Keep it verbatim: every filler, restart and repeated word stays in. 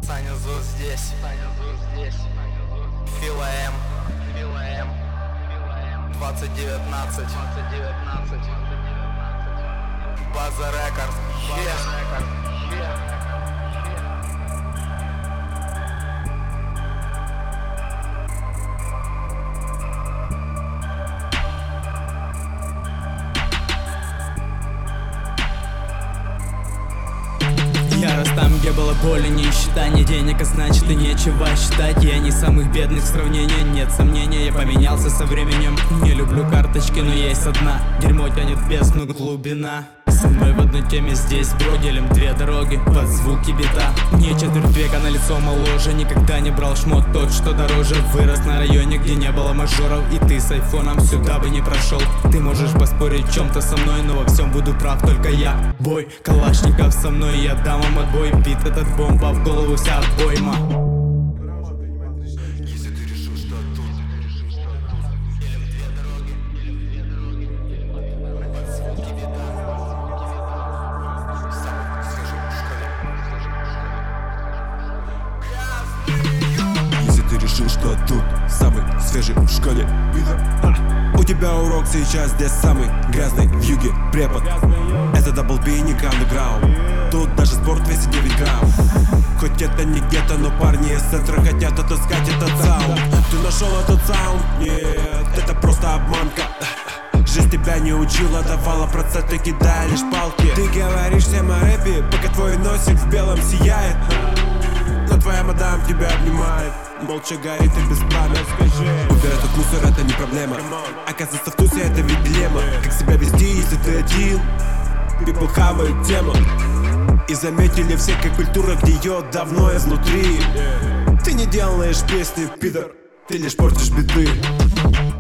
Саня Зу здесь, Саня Зу здесь, Фила М, Фила М, двадцать девятнадцать, двадцать девятнадцать, База Рекорд, База Рекорд. Я рос там, где было боли, нищета, не денег, а значит и нечего считать. Я не самых бедных в сравнении, нет сомнения, я поменялся со временем. Не люблю карточки, но есть одна, дерьмо тянет в бездну, глубина. Со мной в одной теме здесь бро, делим две дороги под звуки бита. Мне четверть века, на лицо моложе, никогда не брал шмот тот, что дороже. Вырос на районе, где не было мажоров, и ты с айфоном сюда бы не прошел. Ты можешь поспорить в чем-то со мной, но во всем буду прав только я. Бой, калашников со мной, я дам вам отбой. Бит этот бомба, в голову вся обойма. Решил, что тут самый свежий в школе. А, у тебя урок сейчас, здесь самый грязный в юге препод. Это дабл би, не андеграунд. Тут даже спорт весит девять грамм. Хоть это не где-то, но парни из центра хотят отыскать этот саунд. Ты нашел этот саунд? Нет, это просто обманка. Жизнь тебя не учила, давала проценты, кидая лишь палки. Ты говоришь всем о рэпе, пока твой носик в белом сияет. Но твоя мадам тебя обнимает, молча горит и без пламя. Убирай этот мусор, это не проблема. Оказывается, в тусе это ведь дилемма. Как себя вести, если ты один? People хавают тему. И заметили все, как культура гниет давно изнутри. Ты не делаешь песни, пидор, ты лишь портишь биты.